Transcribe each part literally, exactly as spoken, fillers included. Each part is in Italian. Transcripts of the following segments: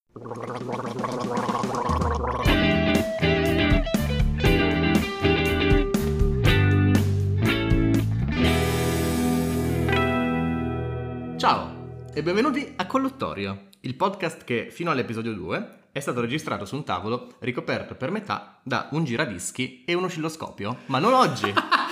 Ciao e benvenuti a Colluttorio, il podcast che fino all'episodio due è stato registrato su un tavolo ricoperto per metà da un giradischi e un oscilloscopio, ma non oggi.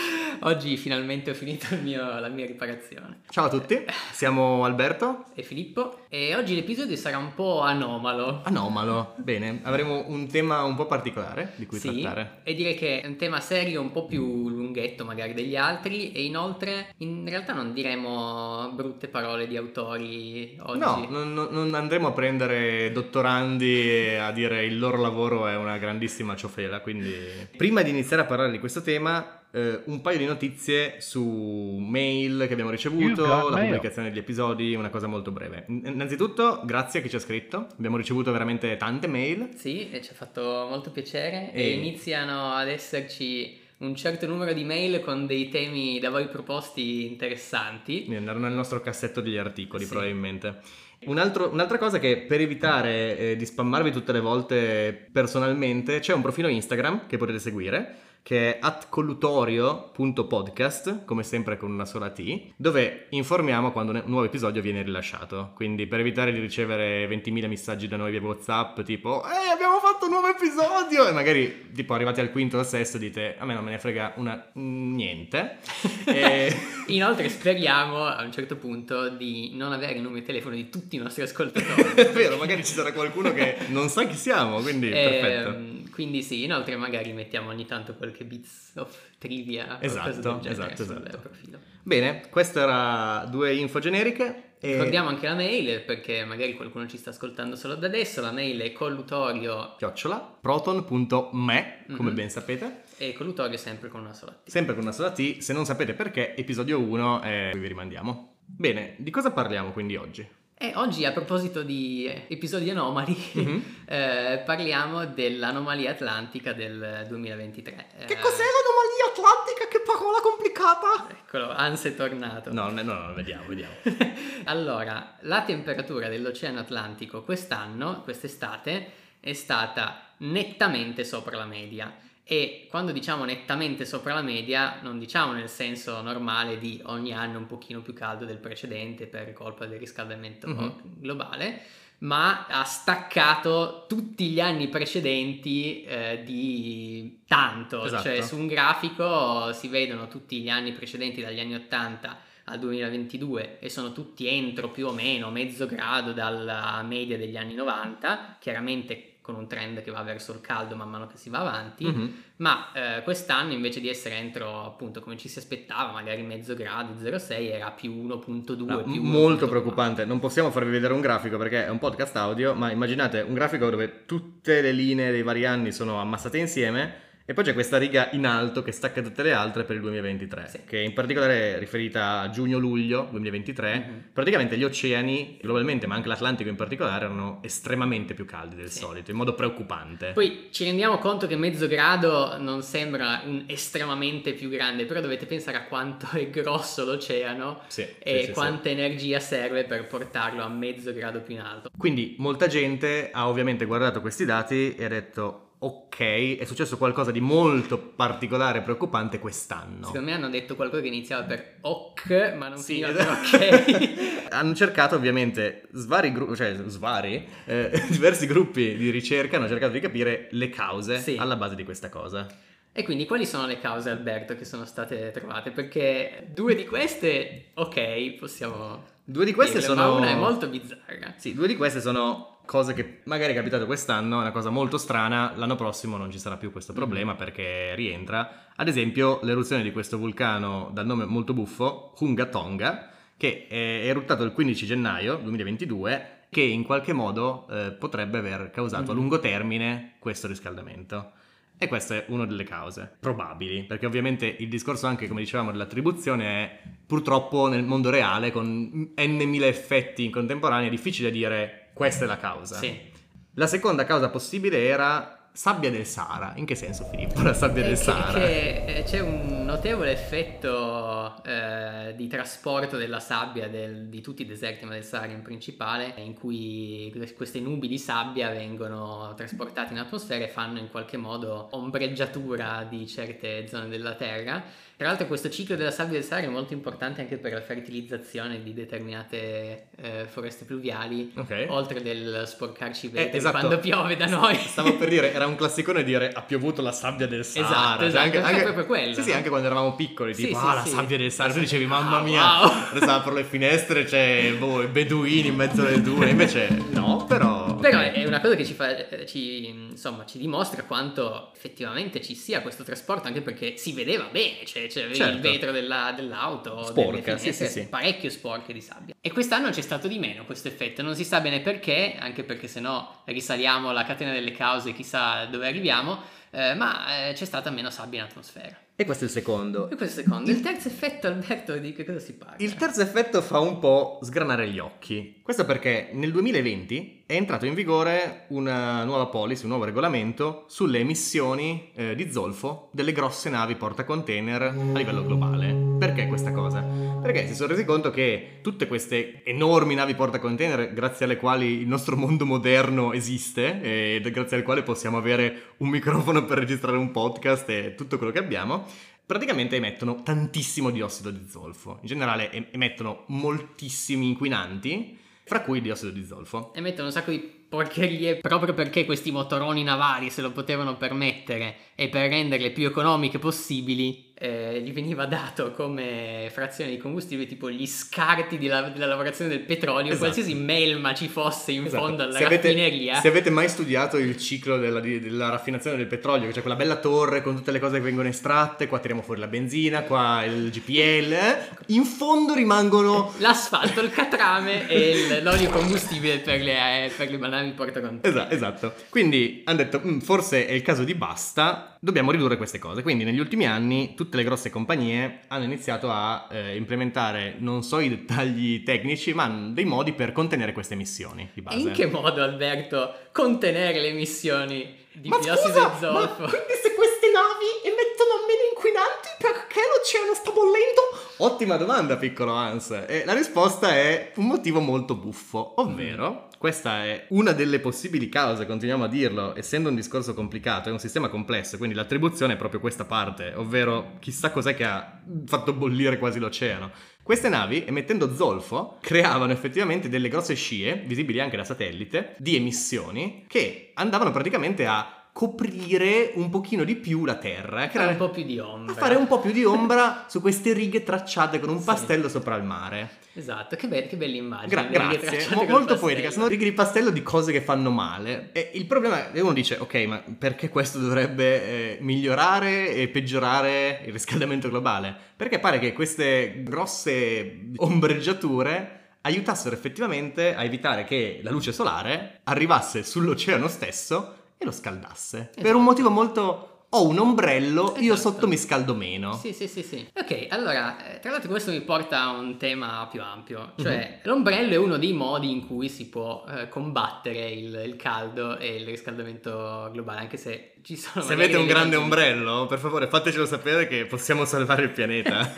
Oggi finalmente ho finito il mio, la mia riparazione. Ciao a tutti, siamo Alberto e Filippo e oggi l'episodio sarà un po' anomalo. Anomalo, bene, avremo un tema un po' particolare di cui sì, trattare. E direi che è un tema serio, un po' più lunghetto magari degli altri, e inoltre in realtà non diremo brutte parole di autori oggi. No, non, non andremo a prendere dottorandi a dire il loro lavoro è una grandissima ciofela, quindi prima di iniziare a parlare di questo tema Uh, un paio di notizie su mail che abbiamo ricevuto, la mail. Pubblicazione degli episodi, una cosa molto breve. Innanzitutto, grazie a chi ci ha scritto, abbiamo ricevuto veramente tante mail. Sì, e ci ha fatto molto piacere e, e iniziano ad esserci un certo numero di mail con dei temi da voi proposti interessanti. Andranno nel nostro cassetto degli articoli, sì. Probabilmente. Un altro, un'altra cosa che per evitare eh, di spammarvi tutte le volte personalmente, c'è un profilo Instagram che potete seguire, che è at collutorio punto podcast, come sempre con una sola T, dove informiamo quando un nuovo episodio viene rilasciato. Quindi per evitare di ricevere ventimila messaggi da noi via WhatsApp tipo ehi, abbiamo fatto un nuovo episodio, e magari tipo arrivati al quinto o al sesto dite a me non me ne frega una niente. E... Inoltre speriamo a un certo punto di non avere i numeri di telefono di tutti i nostri ascoltatori. È vero, magari ci sarà qualcuno che non sa chi siamo, quindi e, perfetto. Quindi sì, inoltre magari mettiamo ogni tanto qualche bits of trivia. Esatto, esatto, esatto. Profilo. Bene, queste erano due info generiche. E... ricordiamo anche la mail, perché magari qualcuno ci sta ascoltando solo da adesso. La mail è collutorio chiocciola proton punto me, come mm-hmm. ben sapete. E collutorio sempre con una sola T. Sempre con una sola T, se non sapete perché, episodio uno e vi rimandiamo. Bene, di cosa parliamo quindi oggi? E oggi, a proposito di episodi anomali, mm-hmm. eh, parliamo dell'anomalia atlantica del duemilaventitré. Che cos'è l'anomalia atlantica? Che parola complicata! Eccolo, Hans è tornato. No, no, no, vediamo, vediamo. Allora, la temperatura dell'Oceano Atlantico quest'anno, quest'estate, è stata nettamente sopra la media. E quando diciamo nettamente sopra la media non diciamo nel senso normale di ogni anno un pochino più caldo del precedente per colpa del riscaldamento mm-hmm. globale, ma ha staccato tutti gli anni precedenti eh, di tanto. Esatto. Cioè su un grafico si vedono tutti gli anni precedenti dagli anni ottanta al duemilaventidue e sono tutti entro più o meno mezzo grado dalla media degli anni novanta, chiaramente con un trend che va verso il caldo man mano che si va avanti, mm-hmm. ma eh, quest'anno invece di essere entro appunto come ci si aspettava, magari mezzo grado, zero virgola sei, era più uno virgola due. No, più molto preoccupante. Non possiamo farvi vedere un grafico perché è un podcast audio, ma immaginate un grafico dove tutte le linee dei vari anni sono ammassate insieme e poi c'è questa riga in alto che stacca tutte le altre per il duemilaventitré, sì. Che in particolare è riferita a giugno-luglio duemilaventitré. Mm-hmm. Praticamente gli oceani globalmente, ma anche l'Atlantico in particolare, erano estremamente più caldi del sì. solito, in modo preoccupante. Poi ci rendiamo conto che mezzo grado non sembra un estremamente più grande, però dovete pensare a quanto è grosso l'oceano sì, e sì, quanta sì, energia sì. serve per portarlo a mezzo grado più in alto. Quindi molta gente ha ovviamente guardato questi dati e ha detto ok, è successo qualcosa di molto particolare e preoccupante quest'anno. Secondo me hanno detto qualcosa che iniziava per ok, ma non sì, finiva per ok. Hanno cercato ovviamente svari gruppi, cioè svari, eh, diversi gruppi di ricerca hanno cercato di capire le cause sì. alla base di questa cosa. E quindi quali sono le cause, Alberto, che sono state trovate? Perché due di queste, ok, possiamo... Due di queste dirle, sono... ma una è molto bizzarra. Sì, due di queste sono cose che magari è capitato quest'anno, è una cosa molto strana, l'anno prossimo non ci sarà più questo problema mm-hmm. perché rientra. Ad esempio l'eruzione di questo vulcano dal nome molto buffo, Hunga Tonga, che è eruttato il quindici gennaio duemilaventidue, che in qualche modo eh, potrebbe aver causato mm-hmm. a lungo termine questo riscaldamento. E questa è una delle cause probabili, perché ovviamente il discorso anche, come dicevamo, dell'attribuzione è purtroppo nel mondo reale con n mila effetti in contemporanea è difficile dire questa è la causa. Sì. La seconda causa possibile era sabbia del Sahara. In che senso, Filippo, la sabbia Eh, del che- Sahara? che, eh, c'è un notevole effetto eh, di trasporto della sabbia del- di tutti i deserti, ma del Sahara in principale, in cui queste nubi di sabbia vengono trasportate in atmosfera e fanno in qualche modo ombreggiatura di certe zone della Terra. Tra l'altro questo ciclo della sabbia del Sahara è molto importante anche per la fertilizzazione di determinate eh, foreste pluviali, Ok. oltre del sporcarci i vetri Eh, esatto. quando piove da noi. Stavo per dire, era un classicone dire ha piovuto la sabbia del Sahara. Esatto, Cioè, esatto, anche, era anche- proprio quello, Sì, sì, no? anche quando eravamo piccoli, Sì, tipo, sì, ah, la sì. sabbia del Sahara. Tu dicevi, Wow, mamma mia, wow. adesso apro le finestre, c'è boh, i beduini in mezzo alle dune. Invece no, però... Però ok. è una cosa che ci fa, eh, ci, insomma, ci dimostra quanto effettivamente ci sia questo trasporto, anche perché si vedeva bene, cioè c'era Certo. il vetro della- dell'auto, Sporca, delle sì, finestre, sì, sì. parecchio sporche di sabbia. E quest'anno c'è stato di meno questo effetto, non si sa bene perché, anche perché sennò risaliamo la catena delle cause, chissà dove arriviamo, eh, ma eh, c'è stata meno sabbia in atmosfera. E questo è il secondo. E questo è il secondo. Il terzo effetto, Alberto, di che cosa si parla? Il terzo effetto fa un po' sgranare gli occhi. Questo perché nel duemilaventi è entrato in vigore una nuova policy, un nuovo regolamento sulle emissioni eh, di zolfo delle grosse navi portacontainer a livello globale. Perché questa cosa? Perché si sono resi conto che tutte queste enormi navi portacontainer, grazie alle quali il nostro mondo moderno esiste e grazie al quale possiamo avere un microfono per registrare un podcast e tutto quello che abbiamo, praticamente emettono tantissimo diossido di zolfo. In generale em- emettono moltissimi inquinanti, fra cui il diossido di zolfo. Emettono un sacco di porcherie proprio perché questi motoroni navali se lo potevano permettere e per renderle più economiche possibili eh, gli veniva dato come frazione di combustibile tipo gli scarti di la- della lavorazione del petrolio, Esatto. qualsiasi melma ci fosse in Esatto. fondo alla Se avete- raffineria. Se avete mai studiato il ciclo della, di- della raffinazione del petrolio, che c'è quella bella torre con tutte le cose che vengono estratte, qua tiriamo fuori la benzina, qua il G P L, eh, in fondo rimangono... L'asfalto, il catrame e il- l'olio combustibile per le, eh, per le navi portacontainer. Esatto, esatto. Quindi hanno detto, "Mm, forse è il caso di basta, dobbiamo ridurre queste cose." Quindi negli ultimi anni tutte le grosse compagnie hanno iniziato a eh, implementare, non so i dettagli tecnici, ma dei modi per contenere queste emissioni di E base. in che modo, Alberto, contenere le emissioni di Ma diossido scusa, di zolfo? ma quindi se queste navi emettono meno inquinanti, perché l'oceano sta bollendo? Ottima domanda, piccolo Hans. E la risposta è un motivo molto buffo, ovvero questa è una delle possibili cause, continuiamo a dirlo, essendo un discorso complicato, è un sistema complesso, quindi l'attribuzione è proprio questa parte, ovvero chissà cos'è che ha fatto bollire quasi l'oceano. Queste navi, emettendo zolfo, creavano effettivamente delle grosse scie, visibili anche da satellite, di emissioni che andavano praticamente a coprire un pochino di più la Terra, a Fare creare- un po' più di ombra. a fare un po' più di ombra su queste righe tracciate con un Sì. pastello sopra il mare. Esatto, che, be- che bella immagine. Gra- le righe grazie, tracciate mo- col molto pastello. poetica. Sono righe di pastello di cose che fanno male. E il problema è che uno dice, ok, ma perché questo dovrebbe eh, migliorare e peggiorare il riscaldamento globale? Perché pare che queste grosse ombreggiature aiutassero effettivamente a evitare che la luce solare arrivasse sull'oceano stesso e lo scaldasse. Per Esatto. un motivo molto... Ho un ombrello, io Esatto. sotto mi scaldo meno. Sì, sì, sì, sì. Ok, allora, eh, tra l'altro questo mi porta a un tema più ampio, cioè l'ombrello è uno dei modi in cui si può eh, combattere il, il caldo e il riscaldamento globale, anche se ci sono... Se magari avete un dei grande motivi. ombrello, per favore fatecelo sapere che possiamo salvare il pianeta.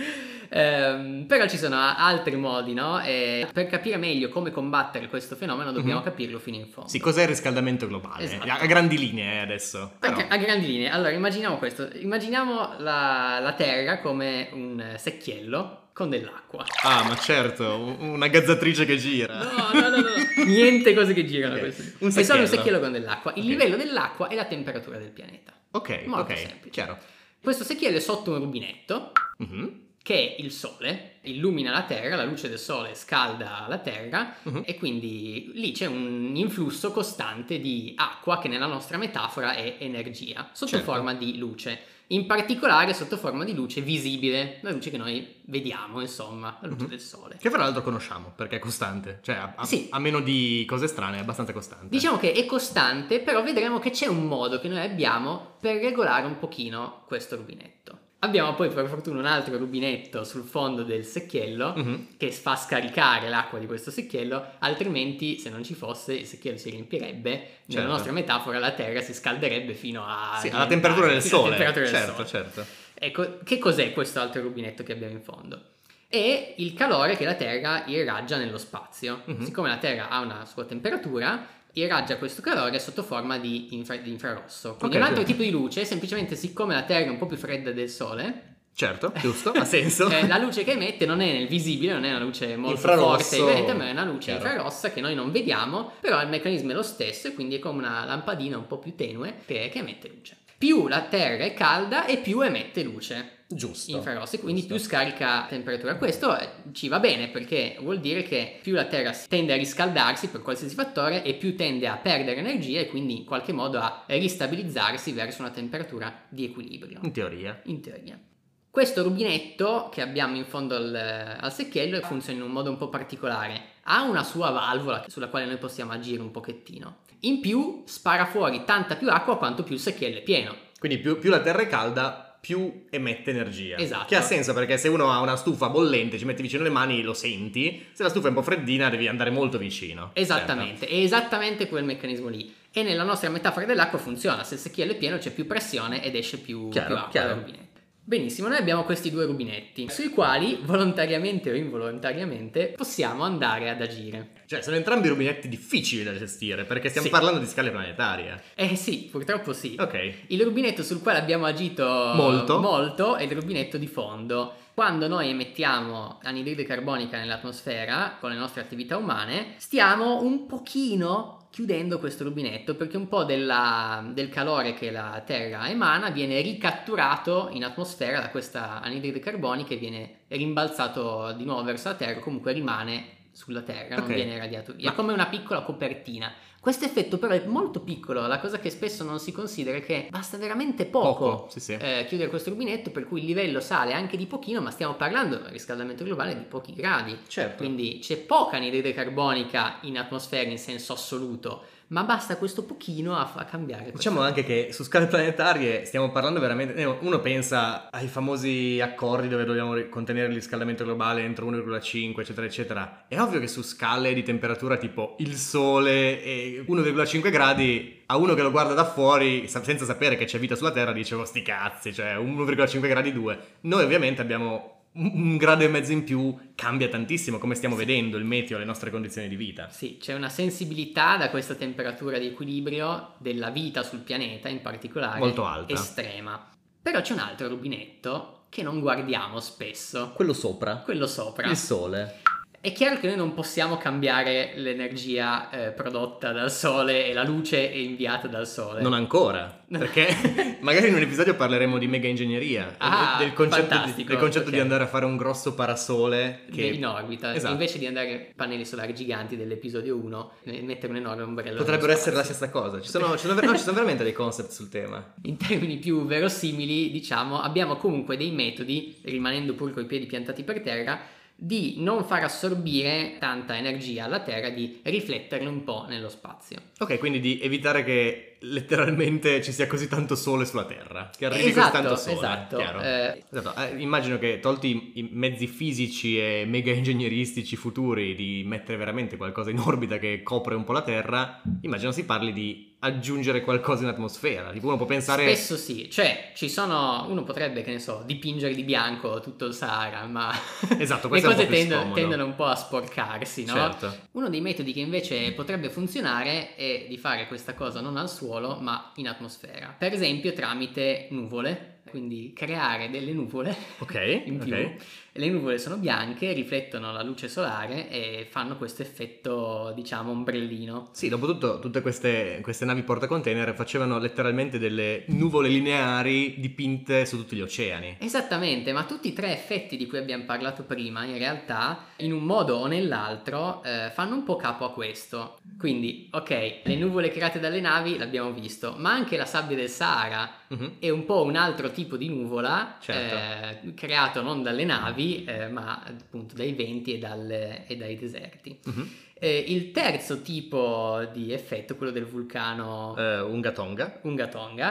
Ehm, però ci sono a- altri modi, no? E per capire meglio come combattere questo fenomeno dobbiamo Mhm. capirlo fino in fondo. Sì, cos'è il riscaldamento globale? Esatto. A grandi linee eh, adesso. A, Però, a grandi linee, allora immaginiamo questo, immaginiamo la, la Terra come un secchiello con dell'acqua. ah, ma certo, un- una gazzatrice che gira. No, no, no, no, niente cose che girano. Ok, Questo. un È solo secchiello. un secchiello con dell'acqua. Il Ok. livello dell'acqua è la temperatura del pianeta. Ok, Molto ok, semplice. chiaro. Questo secchiello è sotto un rubinetto Mhm. che è il sole, illumina la Terra, la luce del sole scalda la Terra Mhm. e quindi lì c'è un influsso costante di acqua che nella nostra metafora è energia, sotto Certo. forma di luce. In particolare sotto forma di luce visibile, la luce che noi vediamo, insomma, la luce Mhm. del sole. Che fra l'altro conosciamo, perché è costante. Cioè, a, a- Sì. a meno di cose strane, è abbastanza costante. Diciamo che è costante, però vedremo che c'è un modo che noi abbiamo per regolare un pochino questo rubinetto. Abbiamo poi per fortuna un altro rubinetto sul fondo del secchiello Mhm. che fa scaricare l'acqua di questo secchiello, altrimenti se non ci fosse il secchiello si riempirebbe, nella Certo. nostra metafora la terra si scalderebbe fino a Sì, alla diventare- temperatura del fino alla sole. temperatura del Certo, sole. certo. Ecco, che cos'è questo altro rubinetto che abbiamo in fondo? È il calore che la Terra irraggia nello spazio. Mhm. Siccome la Terra ha una sua temperatura, irraggia questo calore sotto forma di, infra- di infrarosso. Quindi Ok, un altro sì. tipo di luce, semplicemente siccome la Terra è un po' più fredda del Sole, Certo, giusto, ha senso. eh, la luce che emette non è nel visibile, non è una luce molto Infrarosso, forte e evidente, ma è una luce chiaro. infrarossa che noi non vediamo, però il meccanismo è lo stesso e quindi è come una lampadina un po' più tenue che, che emette luce. Più la Terra è calda e più emette luce Giusto. infrarossi, quindi giusto. più scarica temperatura. Questo eh, ci va bene perché vuol dire che più la Terra si- tende a riscaldarsi per qualsiasi fattore e più tende a perdere energia e quindi in qualche modo a ristabilizzarsi verso una temperatura di equilibrio, In teoria. in teoria. Questo rubinetto che abbiamo in fondo al, al secchiello funziona in un modo un po' particolare. Ha una sua valvola sulla quale noi possiamo agire un pochettino. In più spara fuori tanta più acqua quanto più il secchiello è pieno. Quindi più, più la terra è calda, più emette energia. Esatto. Che ha senso perché se uno ha una stufa bollente, ci metti vicino le mani, lo senti. Se la stufa è un po' freddina, devi andare molto vicino. Esattamente, è esattamente quel meccanismo lì. E nella nostra metafora dell'acqua funziona. Se il secchiello è pieno c'è più pressione ed esce più, Chiaro, più acqua chiaro. dal rubinetto. Benissimo, noi abbiamo questi due rubinetti, sui quali volontariamente o involontariamente possiamo andare ad agire. Cioè, sono entrambi rubinetti difficili da gestire perché stiamo Sì. parlando di scale planetarie. Eh sì, purtroppo sì. Ok. Il rubinetto sul quale abbiamo agito Molto. molto è il rubinetto di fondo. Quando noi emettiamo anidride carbonica nell'atmosfera con le nostre attività umane, stiamo un pochino chiudendo questo rubinetto perché un po' della- del calore che la Terra emana viene ricatturato in atmosfera da questa anidride carbonica e viene rimbalzato di nuovo verso la Terra, comunque rimane sulla Terra, non Ok. viene radiato via. Ma- È come una piccola copertina. Questo effetto però è molto piccolo, la cosa che spesso non si considera è che basta veramente poco, Poco, sì, sì. eh, chiudere questo rubinetto, per cui il livello sale anche di pochino, ma stiamo parlando del riscaldamento globale di pochi gradi. Certo. Quindi c'è poca anidride carbonica in atmosfera in senso assoluto, ma basta questo pochino a, a cambiare. questo. Diciamo anche che su scale planetarie stiamo parlando veramente. eh, Uno pensa ai famosi accordi dove dobbiamo ri- contenere il riscaldamento globale entro uno virgola cinque, eccetera, eccetera. È ovvio che su scale di temperatura tipo il Sole e uno virgola cinque gradi, a uno che lo guarda da fuori, sa- senza sapere che c'è vita sulla Terra, dice: "Oh, sti cazzi, cioè uno virgola cinque gradi due". Noi ovviamente abbiamo un un grado e mezzo in più, cambia tantissimo come stiamo vedendo il meteo, le nostre condizioni di vita. Sì, c'è una sensibilità da questa temperatura di equilibrio della vita sul pianeta in particolare Molto alta. estrema. Però c'è un altro rubinetto che non guardiamo spesso, Quello sopra, quello sopra. il Sole. È chiaro che noi non possiamo cambiare l'energia eh, prodotta dal Sole e la luce inviata dal Sole. Non ancora, perché magari in un episodio parleremo di mega ingegneria, Ah, del concetto, di, fantastico, del concetto ok. di andare a fare un grosso parasole che in orbita, Esatto. invece di andare pannelli solari giganti dell'episodio uno, eh, mettere un enorme ombrello. potrebbero nello essere la spazio. stessa cosa. Ci sono, ci sono ver- no, ci sono veramente dei concept sul tema. In termini più verosimili, diciamo, abbiamo comunque dei metodi, rimanendo pur coi piedi piantati per terra, di non far assorbire tanta energia alla Terra, di rifletterle un po' nello spazio. Ok, quindi di evitare che letteralmente ci sia così tanto sole sulla Terra, che arrivi Esatto, così tanto sole. esatto. chiaro? Eh, Esatto, eh, immagino che tolti i, i mezzi fisici e mega ingegneristici futuri di mettere veramente qualcosa in orbita che copre un po' la Terra, immagino si parli di aggiungere qualcosa in atmosfera. Tipo uno può pensare... Spesso sì, cioè ci sono, uno potrebbe, che ne so, dipingere di bianco tutto il Sahara, ma Esatto, le questo è un cose po' più tendono, scomodo. tendono un po' a sporcarsi, no? Certo. Uno dei metodi che invece potrebbe funzionare è di fare questa cosa non al suolo, ma in atmosfera. Per esempio tramite nuvole, quindi creare delle nuvole Ok, in più. ok. Le nuvole sono bianche, riflettono la luce solare e fanno questo effetto, diciamo, ombrellino. Sì, dopo tutto, tutte queste, queste navi portacontainer facevano letteralmente delle nuvole lineari dipinte su tutti gli oceani. Esattamente, ma tutti i tre effetti di cui abbiamo parlato prima, in realtà, in un modo o nell'altro, eh, fanno un po' capo a questo. Quindi, ok, le nuvole create dalle navi l'abbiamo visto, ma anche la sabbia del Sahara Mhm. è un po' un altro tipo di nuvola, Certo. eh, creato non dalle navi, eh, ma appunto dai venti e, dalle- e dai deserti. Mhm. Eh, il terzo tipo di effetto, quello del vulcano Eh, Unga Tonga. Unga Tonga,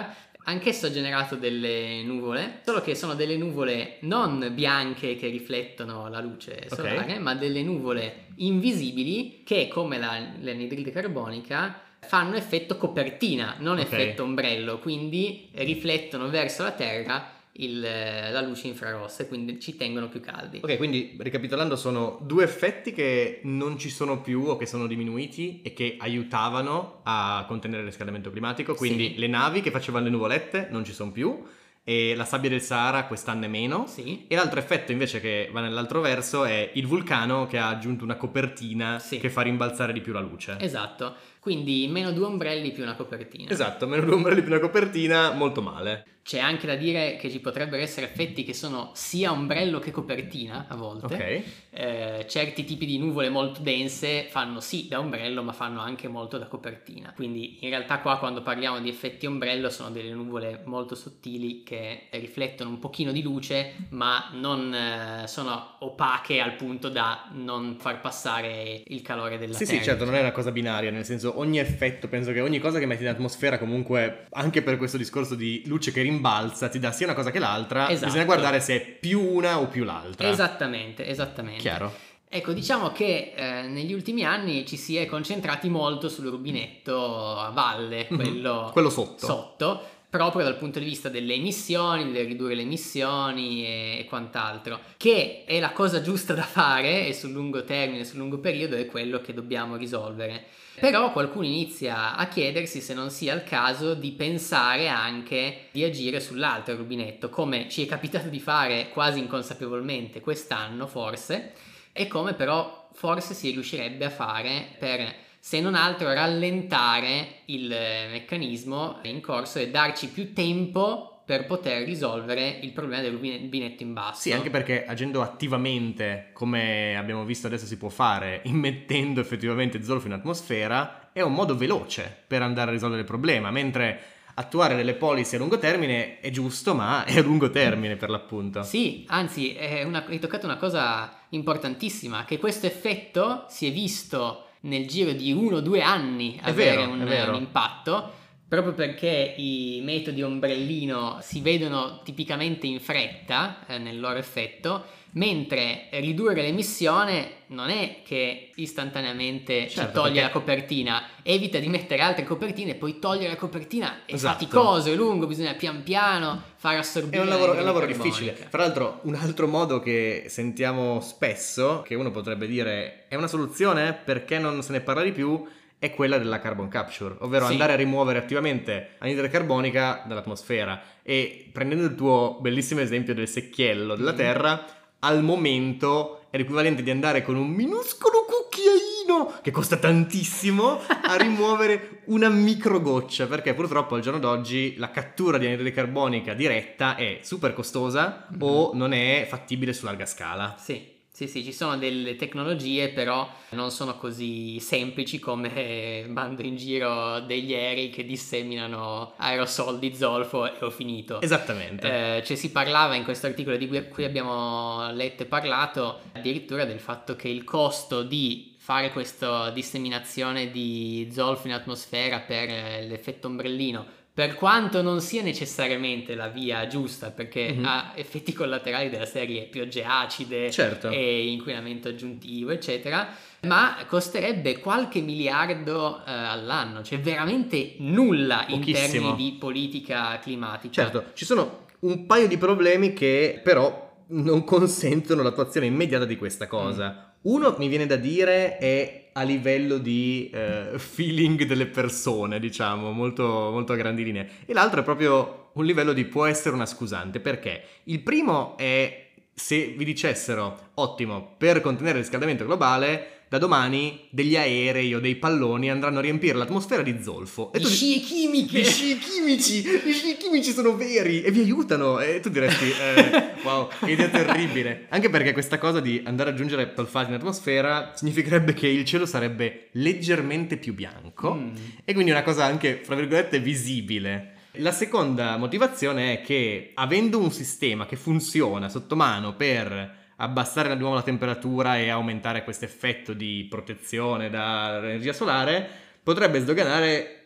anch'esso ha generato delle nuvole, solo che sono delle nuvole non bianche che riflettono la luce solare, Ok. ma delle nuvole invisibili che, come la, l'anidride carbonica, fanno effetto copertina, non Ok. effetto ombrello, quindi riflettono verso la Terra il- la luce infrarossa e quindi ci tengono più caldi. Ok, quindi ricapitolando sono due effetti che non ci sono più o che sono diminuiti e che aiutavano a contenere il riscaldamento climatico, quindi Sì. le navi che facevano le nuvolette non ci sono più e la sabbia del Sahara quest'anno è meno. Sì. E l'altro effetto invece che va nell'altro verso è il vulcano che ha aggiunto una copertina Sì. che fa rimbalzare di più la luce. Esatto, quindi meno due ombrelli più una copertina. Esatto, meno due ombrelli più una copertina, molto male. C'è anche da dire che ci potrebbero essere effetti che sono sia ombrello che copertina a volte. Ok. Eh, certi tipi di nuvole molto dense fanno sì da ombrello, ma fanno anche molto da copertina. Quindi in realtà qua, quando parliamo di effetti ombrello, sono delle nuvole molto sottili che riflettono un pochino di luce, ma non eh, sono opache al punto da non far passare il calore della Sì, Terra. sì, certo, non è una cosa binaria, nel senso ogni effetto, penso che ogni cosa che metti in atmosfera comunque, anche per questo discorso di luce che rimbalza, ti dà sia una cosa che l'altra, Esatto. bisogna guardare se è più una o più l'altra. Esattamente, esattamente. Chiaro. Ecco, diciamo che eh, negli ultimi anni ci si è concentrati molto sul rubinetto a valle, Mhm. quello, Quello sotto. sotto, proprio dal punto di vista delle emissioni, del ridurre le emissioni e, e quant'altro, che è la cosa giusta da fare e sul lungo termine, sul lungo periodo è quello che dobbiamo risolvere. Però qualcuno inizia a chiedersi se non sia il caso di pensare anche di agire sull'altro rubinetto, come ci è capitato di fare quasi inconsapevolmente quest'anno forse, e come però forse si riuscirebbe a fare per, se non altro, rallentare il meccanismo in corso e darci più tempo per poter risolvere il problema del rubinetto in basso. Sì, anche perché agendo attivamente, come abbiamo visto adesso si può fare, immettendo effettivamente zolfo in atmosfera, è un modo veloce per andare a risolvere il problema, mentre attuare delle policy a lungo termine è giusto, ma è a lungo termine per l'appunto. Sì, anzi, è una, hai toccato una cosa importantissima, che questo effetto si è visto nel giro di uno o due anni È avere vero, un, è vero. un impatto, proprio perché i metodi ombrellino si vedono tipicamente in fretta eh, nel loro effetto, mentre ridurre l'emissione non è che istantaneamente Certo, ci toglie perché- la copertina, evita di mettere altre copertine, poi togliere la copertina è Esatto. faticoso, è lungo, bisogna pian piano far assorbire È un lavoro, è un lavoro l'anidride difficile. carbonica. Fra l'altro, un altro modo che sentiamo spesso, che uno potrebbe dire è una soluzione, perché non se ne parla di più, è quella della carbon capture, ovvero Sì. andare a rimuovere attivamente anidride carbonica dall'atmosfera. E prendendo il tuo bellissimo esempio del secchiello della Mhm. Terra, al momento è l'equivalente di andare con un minuscolo cucchiaino che costa tantissimo a rimuovere una microgoccia, perché purtroppo al giorno d'oggi la cattura di anidride carbonica diretta è super costosa Mhm. o non è fattibile su larga scala. Sì, sì, sì, ci sono delle tecnologie, però non sono così semplici come mando in giro degli aerei che disseminano aerosol di zolfo e ho finito. Esattamente. Eh, cioè si parlava in questo articolo di cui, cui abbiamo letto e parlato addirittura del fatto che il costo di fare questa disseminazione di zolfo in atmosfera per eh, l'effetto ombrellino, per quanto non sia necessariamente la via giusta, perché Mhm. ha effetti collaterali della serie piogge acide Certo. e inquinamento aggiuntivo, eccetera, ma costerebbe qualche miliardo eh, all'anno, cioè veramente nulla in Pochissimo. termini di politica climatica. Certo, ci sono un paio di problemi che però non consentono l'attuazione immediata di questa cosa. Uno, mi viene da dire, è a livello di eh, feeling delle persone, diciamo, molto, molto a grandi linee. E l'altro è proprio un livello di può essere una scusante. Perché? Il primo è se vi dicessero, ottimo, per contenere il riscaldamento globale, da domani degli aerei o dei palloni andranno a riempire l'atmosfera di zolfo. Di tu di- scie chimiche! Gli sci chimici, gli sci chimici sono veri e vi aiutano. E tu diresti, eh, wow, che idea terribile. Anche perché questa cosa di andare ad aggiungere solfati in atmosfera significherebbe che il cielo sarebbe leggermente più bianco Mm. e quindi una cosa anche, fra virgolette, visibile. La seconda motivazione è che avendo un sistema che funziona sotto mano per abbassare di nuovo la temperatura e aumentare questo effetto di protezione dall'energia solare, potrebbe sdoganare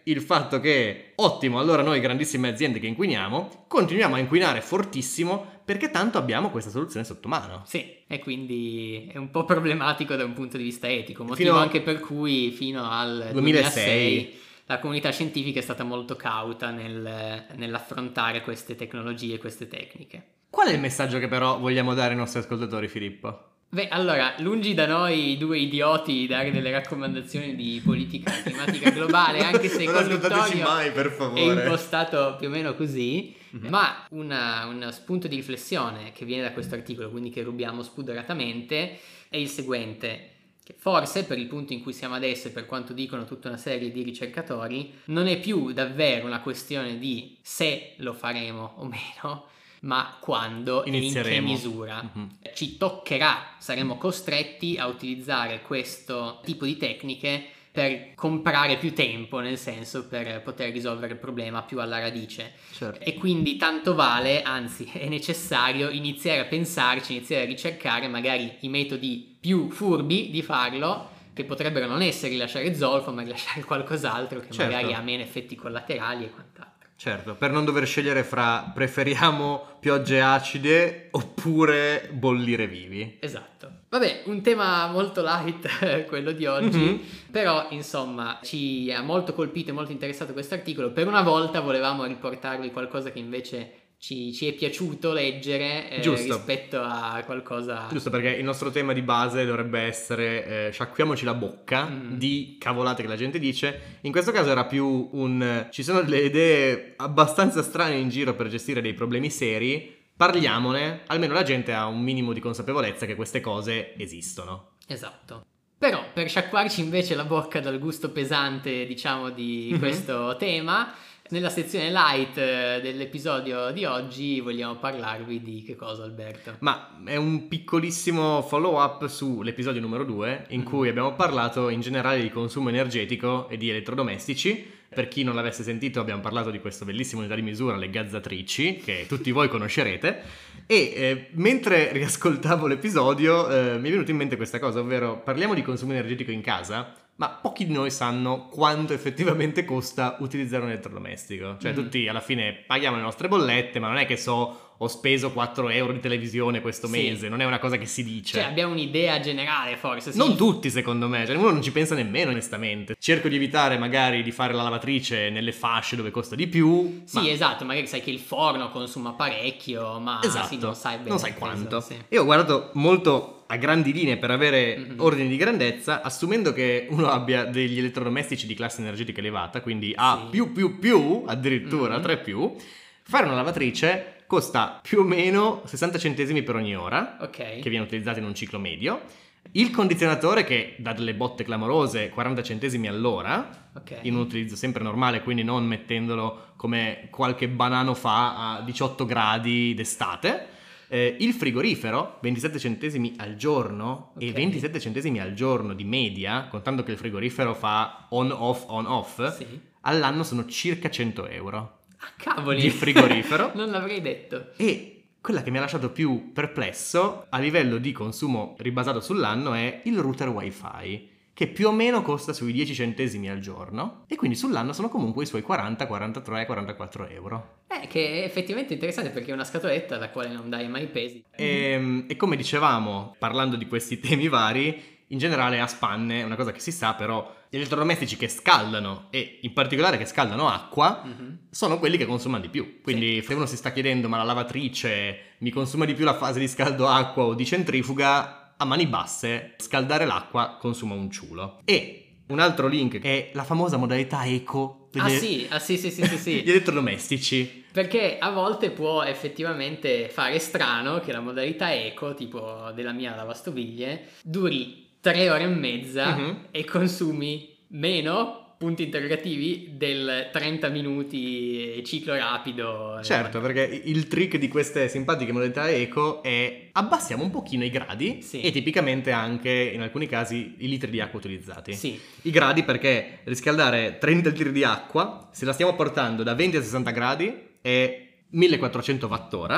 il fatto che, ottimo, allora noi grandissime aziende che inquiniamo, continuiamo a inquinare fortissimo perché tanto abbiamo questa soluzione sotto mano. Sì, e quindi è un po' problematico da un punto di vista etico, motivo Fino- anche per cui fino al duemilasei la comunità scientifica è stata molto cauta nel- nell'affrontare queste tecnologie, queste tecniche. Qual è il messaggio che però vogliamo dare ai nostri ascoltatori, Filippo? Beh, allora, lungi da noi due idioti dare delle raccomandazioni di politica climatica globale, anche se Non con ascoltateci Antonio mai, per è favore. impostato più o meno così, ma una- un spunto di riflessione che viene da questo articolo, quindi che rubiamo spudoratamente, è il seguente. Che forse per il punto in cui siamo adesso e per quanto dicono tutta una serie di ricercatori, non è più davvero una questione di se lo faremo o meno, ma quando e in che Inizieremo. misura. Mhm. Ci toccherà, saremo costretti a utilizzare questo tipo di tecniche per comprare più tempo, nel senso per poter risolvere il problema più alla radice. Certo. E quindi tanto vale, anzi è necessario iniziare a pensarci, iniziare a ricercare magari i metodi più furbi di farlo, che potrebbero non essere rilasciare zolfo, ma rilasciare qualcos'altro che Certo. magari ha meno effetti collaterali e quant'altro. Certo, per non dover scegliere fra preferiamo piogge acide oppure bollire vivi. Esatto. Vabbè, un tema molto light quello di oggi, Mhm. però insomma ci ha molto colpito e molto interessato questo articolo. Per una volta volevamo riportarvi qualcosa che invece ci, ci è piaciuto leggere eh, Giusto. rispetto a qualcosa... Giusto, perché il nostro tema di base dovrebbe essere eh, sciacquiamoci la bocca Mm. di cavolate che la gente dice. In questo caso era più un eh, ci sono delle idee abbastanza strane in giro per gestire dei problemi seri, parliamone, almeno la gente ha un minimo di consapevolezza che queste cose esistono. Esatto. Però per sciacquarci invece la bocca dal gusto pesante, diciamo, di Mhm. questo tema, nella sezione light eh, dell'episodio di oggi vogliamo parlarvi di che cosa, Alberto? Ma è un piccolissimo follow up sull'episodio numero due in Mhm. cui abbiamo parlato in generale di consumo energetico e di elettrodomestici. Per chi non l'avesse sentito abbiamo parlato di questo bellissimo unità di misura, le gazzatrici, che tutti voi conoscerete. E eh, mentre riascoltavo l'episodio eh, mi è venuta in mente questa cosa, ovvero parliamo di consumo energetico in casa, ma pochi di noi sanno quanto effettivamente costa utilizzare un elettrodomestico. Cioè Mhm. tutti alla fine paghiamo le nostre bollette, ma non è che so ho speso quattro euro di televisione questo Sì. mese, non è una cosa che si dice. Cioè abbiamo un'idea generale forse, sì. Non tutti secondo me, cioè uno non ci pensa nemmeno onestamente. Cerco di evitare magari di fare la lavatrice nelle fasce dove costa di più. Sì, ma... esatto, magari sai che il forno consuma parecchio, ma Esatto, sì, non sai bene. non sai il peso, quanto. sì. Io ho guardato molto a grandi linee per avere Mhm. ordini di grandezza, assumendo che uno abbia degli elettrodomestici di classe energetica elevata, quindi A Sì. più più più, addirittura Mhm. tre più, fare una lavatrice costa più o meno sessanta centesimi per ogni ora, Ok. che viene utilizzata in un ciclo medio. Il condizionatore che dà delle botte clamorose, quaranta centesimi all'ora, Ok. in un utilizzo sempre normale, quindi non mettendolo come qualche banano fa a diciotto gradi d'estate. Eh, il frigorifero, ventisette centesimi al giorno e Ok. ventisette centesimi al giorno di media, contando che il frigorifero fa on-off, on-off, Sì. all'anno sono circa cento euro. Ah, cavoli. Di frigorifero. Non l'avrei detto. E quella che mi ha lasciato più perplesso a livello di consumo ribasato sull'anno è il router wifi, che più o meno costa sui dieci centesimi al giorno e quindi sull'anno sono comunque i suoi quaranta, quarantatré, quarantaquattro euro. Eh, che è effettivamente interessante perché è una scatoletta alla quale non dai mai pesi. E, e come dicevamo, parlando di questi temi vari, in generale a spanne, una cosa che si sa però, gli elettrodomestici che scaldano e in particolare che scaldano acqua Mhm. sono quelli che consumano di più. Quindi se uno si sta chiedendo ma la lavatrice mi consuma di più la fase di scaldo acqua o di centrifuga, a mani basse scaldare l'acqua consuma un ciulo. E un altro link è la famosa modalità eco degli, Ah sì, ah sì, sì, sì, sì, sì. gli elettrodomestici. Perché a volte può effettivamente fare strano che la modalità eco, tipo della mia lavastoviglie, duri tre ore e mezza Mhm. e consumi meno, punti interrogativi, del trenta minuti ciclo rapido. Certo, perché il trick di queste simpatiche modalità eco è abbassiamo un pochino i gradi Sì. e tipicamente anche in alcuni casi i litri di acqua utilizzati. Sì, I gradi perché riscaldare trenta litri di acqua, se la stiamo portando da venti a sessanta gradi, è millequattrocento watt ora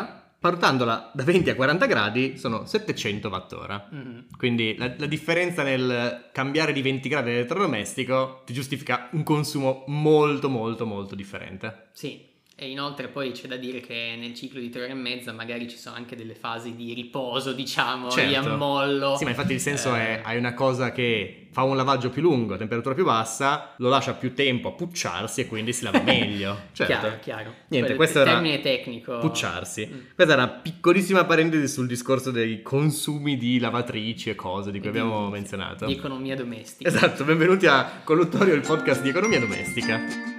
Portandola da venti a quaranta gradi sono settecento watt-ora. Mm. Quindi la, la differenza nel cambiare di venti gradi l'elettrodomestico ti giustifica un consumo molto molto molto differente. Sì. E inoltre poi c'è da dire che nel ciclo di tre ore e mezza magari ci sono anche delle fasi di riposo, diciamo, Certo. di ammollo. Sì, ma infatti il senso Eh. è, hai una cosa che fa un lavaggio più lungo a temperatura più bassa, lo lascia più tempo a pucciarsi e quindi si lava meglio. Certo. Chiaro, chiaro. Niente, Quel questo te- era termine tecnico. pucciarsi. Mm. Questa è una piccolissima parentesi sul discorso dei consumi di lavatrici e cose di cui E di- abbiamo menzionato. Di economia domestica. Esatto, benvenuti a Colluttorio, il podcast di economia domestica.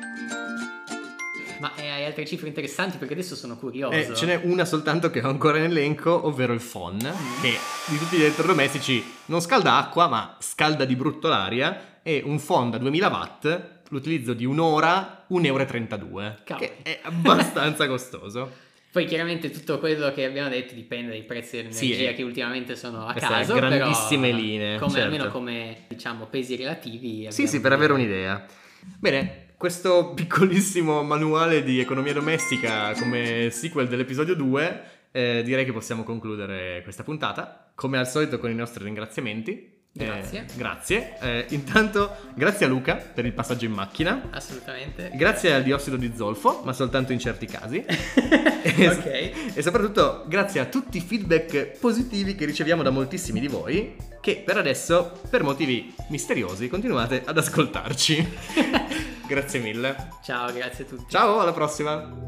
Ma eh, hai altre cifre interessanti perché adesso sono curioso. Eh, ce n'è una soltanto che ho ancora in elenco, ovvero il F O N, che di tutti gli elettrodomestici non scalda acqua, ma scalda di brutto l'aria, e un F O N da duemila watt, l'utilizzo di un'ora, un euro e trentadue, Cavoli. che è abbastanza costoso. Poi chiaramente tutto quello che abbiamo detto dipende dai prezzi dell'energia Sì, eh. che ultimamente sono a Queste caso, grandissime però, linee, come, certo. almeno come diciamo pesi relativi. Sì, abbiamo sì, per avere un'idea. Bene, questo piccolissimo manuale di economia domestica come sequel dell'episodio due, eh, direi che possiamo concludere questa puntata, come al solito con i nostri ringraziamenti. Grazie. Eh, grazie. Eh, intanto, grazie a Luca per il passaggio in macchina. Assolutamente. Grazie al diossido di zolfo, ma soltanto in certi casi. e, Ok. e soprattutto grazie a tutti i feedback positivi che riceviamo da moltissimi di voi, che per adesso, per motivi misteriosi, continuate ad ascoltarci. Grazie mille. Ciao, grazie a tutti. Ciao, alla prossima.